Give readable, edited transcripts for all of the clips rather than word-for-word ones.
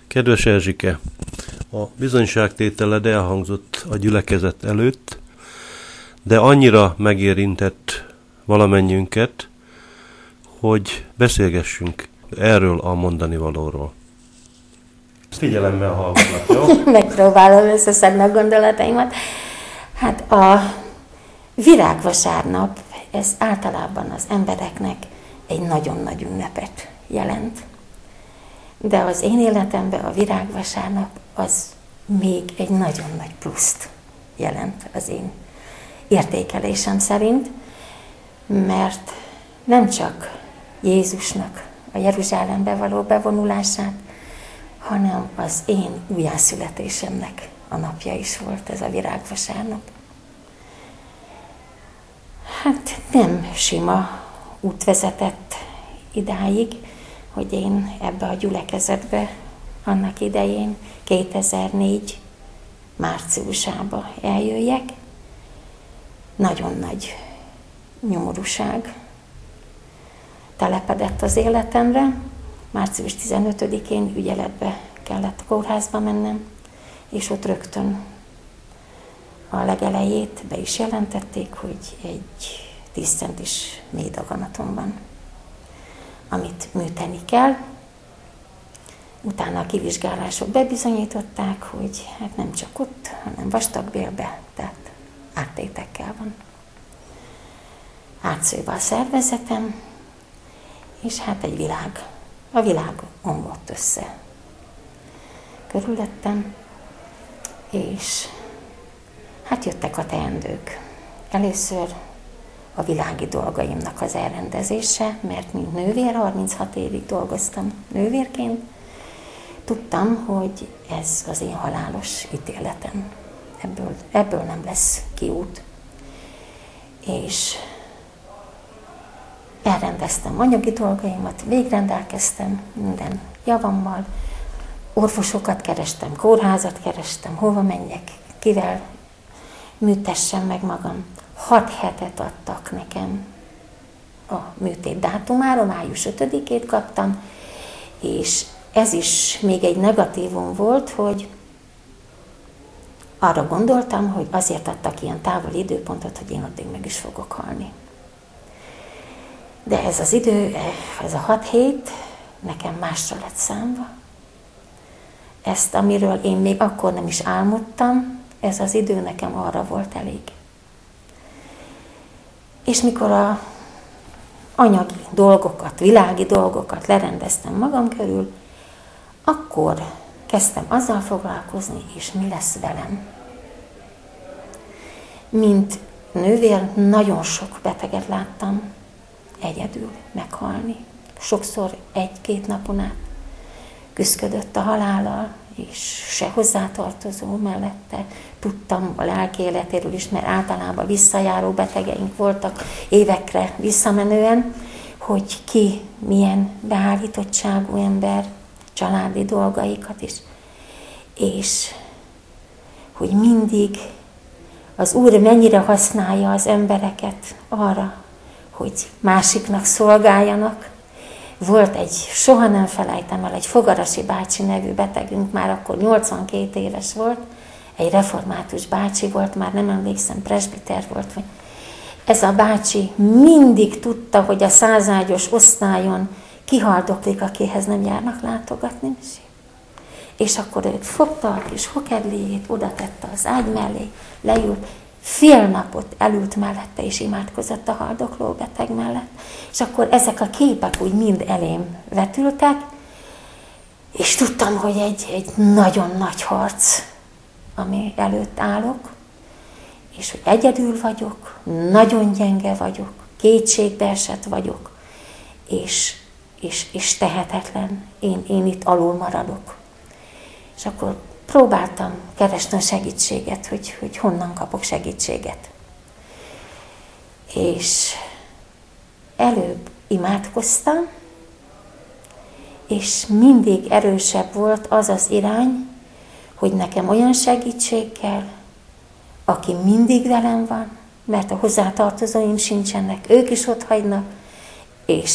Kedves Erzsike, a bizonyságtételed elhangzott a gyülekezet előtt, de annyira megérintett valamennyiünket, hogy beszélgessünk erről a mondani valóról. Figyelemmel hallgatlak, jó? Megpróbálom összeszedni a gondolataimat. Hát a virágvasárnap, ez általában az embereknek egy nagyon nagy ünnepet jelent. De az én életemben a virágvasárnap az még egy nagyon nagy pluszt jelent az én értékelésem szerint, mert nem csak Jézusnak a Jeruzsálembe való bevonulását, hanem az én újjászületésemnek a napja is volt ez a virágvasárnap. Hát nem sima út vezetett idáig, hogy én ebbe a gyülekezetbe annak idején 2004 márciusába eljöjjek. Nagyon nagy nyomorúság telepedett az életemre. Március 15-én ügyeletbe kellett kórházba mennem, és ott rögtön a legelejét be is jelentették, hogy egy 10 centis méhdaganatom van, amit műteni kell. Utána a kivizsgálások bebizonyították, hogy hát nem csak ott, hanem vastagbélbe, tehát áttétekkel van átszőve a szervezetem, és hát a világ omlott össze körülöttem, és hát jöttek a teendők. Először a világi dolgaimnak az elrendezése, mert mint nővér, 36 évig dolgoztam nővérként, tudtam, hogy ez az én halálos ítéletem. Ebből nem lesz kiút. És elrendeztem anyagi dolgaimat, végrendelkeztem minden javammal, orvosokat kerestem, kórházat kerestem, hova menjek, kivel műtessem meg magam. 6 hetet adtak nekem a műtét dátumára, május 5-ét kaptam, és ez is még egy negatívum volt, hogy arra gondoltam, hogy azért adtak ilyen távoli időpontot, hogy én addig meg is fogok halni. De ez az idő, ez a 6 hét nekem másra lett számva. Ezt, amiről én még akkor nem is álmodtam, ez az idő nekem arra volt elég. És mikor a anyagi dolgokat, világi dolgokat lerendeztem magam körül, akkor kezdtem azzal foglalkozni, és mi lesz velem. Mint nővér nagyon sok beteget láttam egyedül meghalni. Sokszor 1-2 napon át küszködött a halállal, és se hozzátartozó mellette. Tudtam a lelki életéről is, mert általában visszajáró betegeink voltak évekre visszamenően, hogy ki milyen beállítottságú ember, családi dolgaikat is. És hogy mindig az Úr mennyire használja az embereket arra, hogy másiknak szolgáljanak. Volt egy, soha nem felejtem el, egy Fogarasi bácsi nevű betegünk, már akkor 82 éves volt, egy református bácsi volt, már nem emlékszem, presbiter volt. Ez a bácsi mindig tudta, hogy a 100 ágyos osztályon kihaldoklik, akihez nem járnak látogatni. És akkor őt fogta a kis hokedléjét, oda tette az ágy mellé, leült, fél napot elült mellette, és imádkozott a haldokló beteg mellett. És akkor ezek a képek úgy mind elém vetültek, és tudtam, hogy egy nagyon nagy harc, ami előtt állok, és hogy egyedül vagyok, nagyon gyenge vagyok, kétségbeesett vagyok, és tehetetlen, én itt alul maradok. És akkor próbáltam keresni a segítséget, hogy honnan kapok segítséget. És előbb imádkoztam, és mindig erősebb volt az az irány, hogy nekem olyan segítség kell, aki mindig velem van, mert a hozzátartozóim sincsenek, ők is ott hagynak, és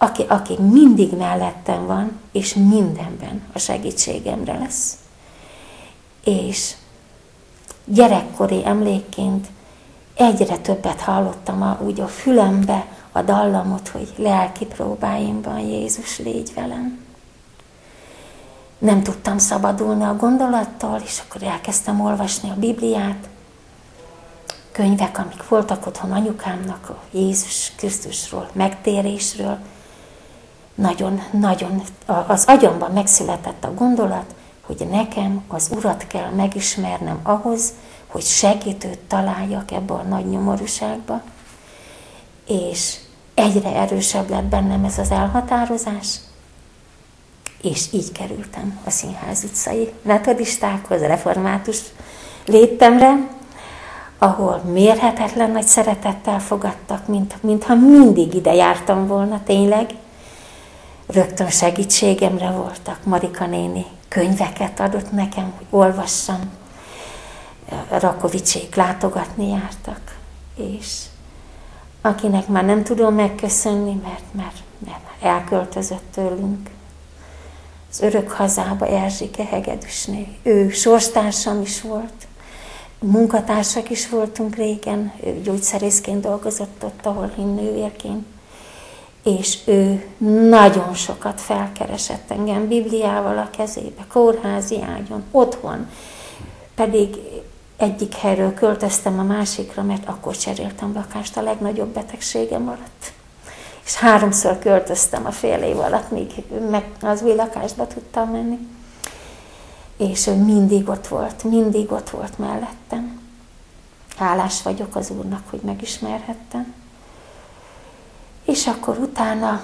aki mindig mellettem van, és mindenben a segítségemre lesz. És gyerekkori emlékként egyre többet hallottam úgy a fülembe a dallamot, hogy lelki próbáimban Jézus, légy velem. Nem tudtam szabadulni a gondolattól, és akkor elkezdtem olvasni a Bibliát. Könyvek, amik voltak otthon anyukámnak, a Jézus Krisztusról, megtérésről. Nagyon az agyamban megszületett a gondolat, hogy nekem az Urat kell megismernem ahhoz, hogy segítőt találjak ebbe a nagy nyomorúságba. És egyre erősebb lett bennem ez az elhatározás, és így kerültem a Színház utcai metodistákhoz, református létemre, ahol mérhetetlen nagy szeretettel fogadtak, mintha mindig ide jártam volna tényleg. Rögtön segítségemre voltak. Marika néni könyveket adott nekem, hogy olvassam. Rakovicsék látogatni jártak. És akinek már nem tudom megköszönni, mert elköltözött tőlünk az örök hazába, Erzsike Hegedűsné. Ő sorstársam is volt. Munkatársak is voltunk régen, ő gyógyszerészként dolgozott ott, ahol én nővérként. És ő nagyon sokat felkeresett engem Bibliával a kezébe, kórházi ágyon, otthon. Pedig egyik helyről költöztem a másikra, mert akkor cseréltem lakást, a legnagyobb betegségem alatt. És 3-szor költöztem a fél év alatt, míg meg az új lakásba tudtam menni. És ő mindig ott volt mellettem. Hálás vagyok az Úrnak, hogy megismerhettem. És akkor utána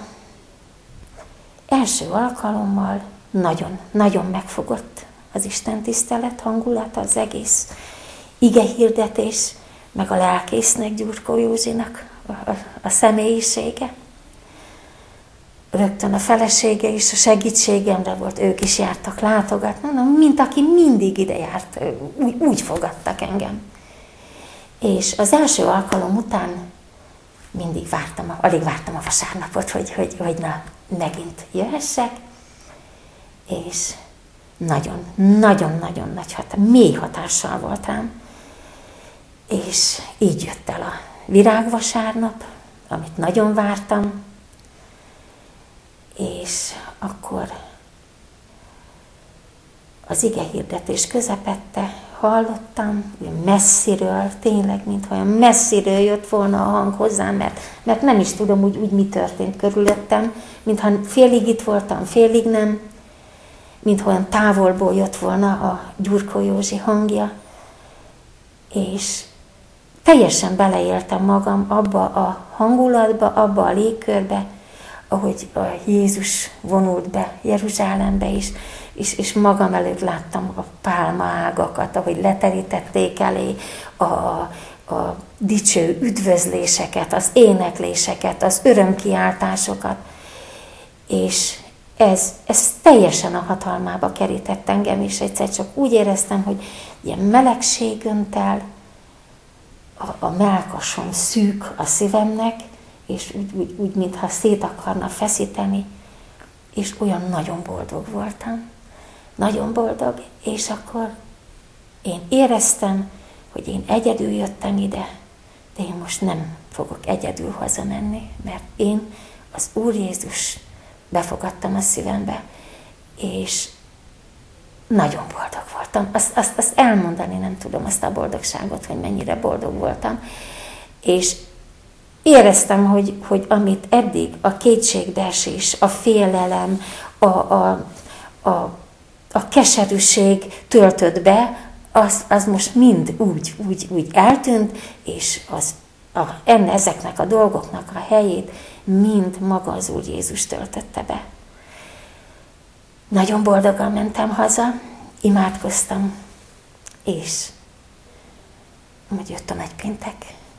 első alkalommal nagyon megfogott az Isten tisztelet hangulata, az egész igehirdetés, meg a lelkésznek, Gyurkó Józsinak a személyisége. Rögtön a felesége is a segítségemre volt, ők is jártak látogatni, mint aki mindig ide járt, úgy fogadtak engem. És az első alkalom után mindig alig vártam a vasárnapot, hogy na, megint jöhessek, és nagyon nagy mély hatással volt rám. És így jött el a virágvasárnap, amit nagyon vártam, és akkor az igehirdetés közepette hallottam, messziről, tényleg, mintha olyan messziről jött volna a hang hozzám, mert nem is tudom úgy mi történt körülöttem, mintha félig itt voltam, félig nem, mintha olyan távolból jött volna a Gyurkó Józsi hangja, és teljesen beleéltem magam abba a hangulatba, abba a légkörbe, ahogy a Jézus vonult be Jeruzsálembe is, és magam előtt láttam a pálmaágakat, ahogy leterítették elé a dicső üdvözléseket, az énekléseket, az örömkiáltásokat, és ez teljesen a hatalmába kerített engem, és egyszer csak úgy éreztem, hogy ilyen melegség önt el, a mellkasom szűk a szívemnek, és úgy mintha szét akarna feszíteni, és olyan nagyon boldog voltam. Nagyon boldog, és akkor én éreztem, hogy én egyedül jöttem ide, de én most nem fogok egyedül hazamenni, mert én az Úr Jézus befogadtam a szívembe, és nagyon boldog voltam. Azt elmondani nem tudom, azt a boldogságot, hogy mennyire boldog voltam. És éreztem, hogy amit eddig a kétségbeesés, a félelem, a keserűség töltött be, az most mind úgy eltűnt, és ezeknek a dolgoknak a helyét mind maga az Úr Jézus töltötte be. Nagyon boldogan mentem haza, imádkoztam, és majd jött a nagypéntek.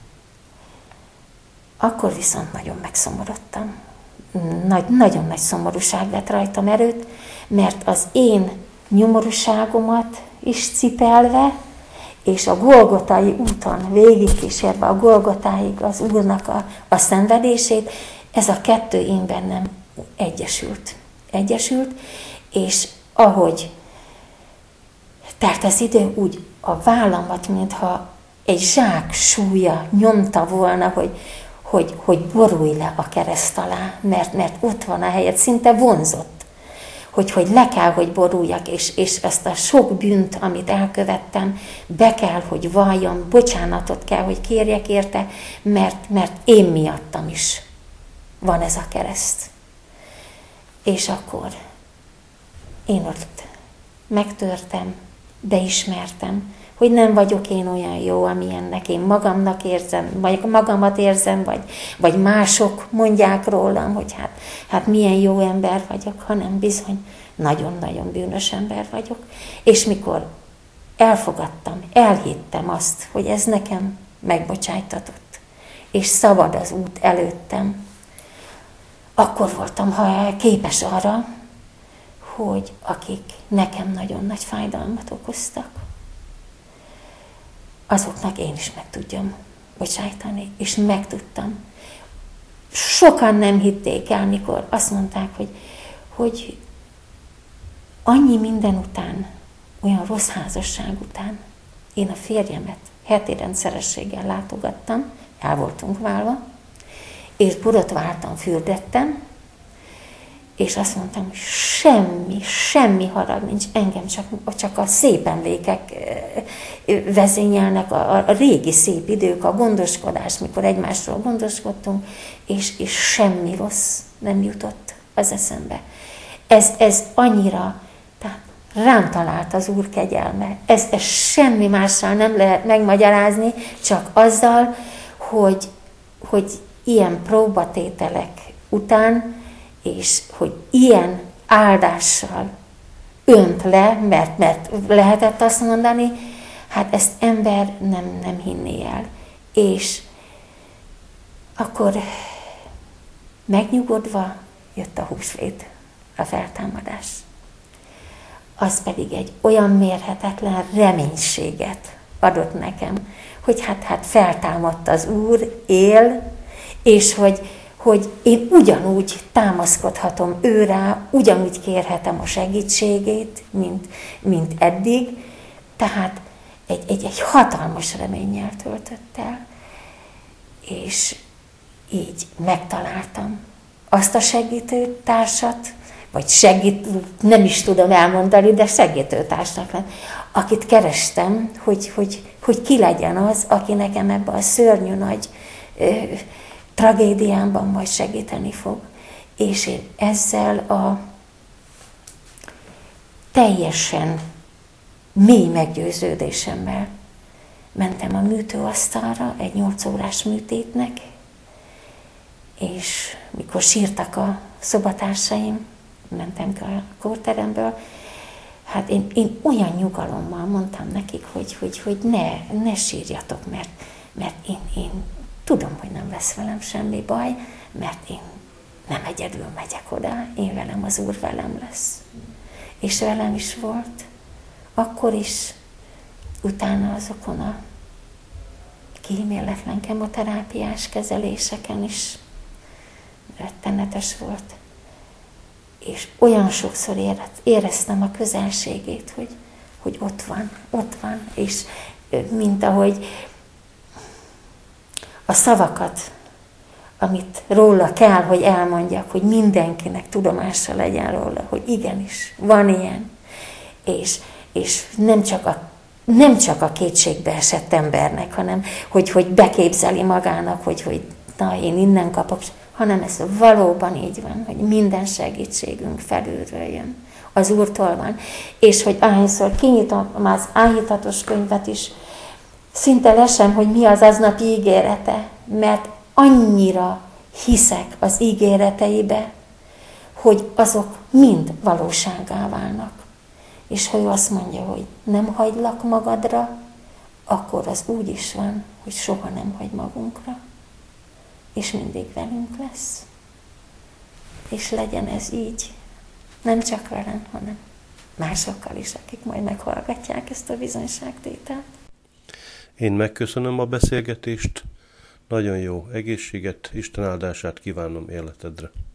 Akkor viszont nagyon megszomorodtam. Nagyon nagy szomorúság vett rajtam erőt, mert az én nyomorúságomat is cipelve, és a Golgotai úton végigkísérve a Golgotáig az Úrnak a szenvedését, ez a kettő én bennem egyesült, és ahogy telt az idő, úgy a vállamat, mintha egy zsák súlya nyomta volna, hogy borulj le a kereszt alá, mert ott van a helyed, szinte vonzott, hogy le kell, hogy boruljak, és ezt a sok bűnt, amit elkövettem, be kell, hogy valljam, bocsánatot kell, hogy kérjek érte, mert én miattam is van ez a kereszt. És akkor én ott megtörtem, beismertem, hogy nem vagyok én olyan jó, amilyennek én magamnak érzem, vagy magamat érzem, vagy mások mondják rólam, hogy hát milyen jó ember vagyok, hanem bizony nagyon-nagyon bűnös ember vagyok. És mikor elfogadtam, elhittem azt, hogy ez nekem megbocsájtatott, és szabad az út előttem, akkor voltam képes arra, hogy akik nekem nagyon nagy fájdalmat okoztak, azoknak én is meg tudjam bocsájtani, és megtudtam. Sokan nem hitték el, mikor azt mondták, hogy annyi minden után, olyan rossz házasság után, én a férjemet heti rendszerességgel látogattam, el voltunk válva, és borotváltam, fürdettem, és azt mondtam, hogy semmi harag nincs, engem csak a szép emlékek vezényelnek, a régi szép idők, a gondoskodás, mikor egymásról gondoskodtunk, és semmi rossz nem jutott az eszembe. Ez annyira, tehát rám talált az Úr kegyelme. Ez semmi mással nem lehet megmagyarázni, csak azzal, hogy ilyen próbatételek után, és hogy ilyen áldással önt le, mert lehetett azt mondani, hát ezt ember nem hinné el. És akkor megnyugodva jött a húsvét, a feltámadás. Az pedig egy olyan mérhetetlen reménységet adott nekem, hogy hát feltámadt az Úr, él, és hogy én ugyanúgy támaszkodhatom ő rá, ugyanúgy kérhetem a segítségét, mint eddig. Tehát egy hatalmas reménnyel töltött el. És így megtaláltam azt a segítőtársat, vagy nem is tudom elmondani, de segítőtársnak lett, akit kerestem, hogy ki legyen az, aki nekem ebben a szörnyű nagy tragédiámban majd segíteni fog. És én ezzel a teljesen mély meggyőződésemmel mentem a műtőasztalra egy 8 órás műtétnek, és mikor sírtak a szobatársaim, mentem ki a kórteremből, hát én olyan nyugalommal mondtam nekik, hogy ne sírjatok, mert én tudom, hogy nem lesz velem semmi baj, mert én nem egyedül megyek oda, én velem, az Úr velem lesz. És velem is volt. Akkor is, utána azokon a kíméletlen kemoterápiás kezeléseken is rettenetes volt. És olyan sokszor éreztem a közelségét, hogy ott van, és mint ahogy a szavakat, amit róla kell, hogy elmondjak, hogy mindenkinek tudomása legyen róla, hogy igenis, van ilyen. És nem csak a kétségbe esett embernek, hanem hogy beképzeli magának, hogy na, én innen kapok, hanem ez valóban így van, hogy minden segítségünk felülről jön. Az Úrtól van. És hogy ahányszor kinyitom az áhítatos könyvet is, szinte lesen, hogy mi az aznapi ígérete, mert annyira hiszek az ígéreteibe, hogy azok mind valósággá válnak. És ha ő azt mondja, hogy nem hagylak magadra, akkor az úgy is van, hogy soha nem hagy magunkra, és mindig velünk lesz. És legyen ez így, nem csak velem, hanem másokkal is, akik majd meghallgatják ezt a bizonyságtételt. Én megköszönöm a beszélgetést. nagyon jó egészséget, Isten áldását kívánom életedre.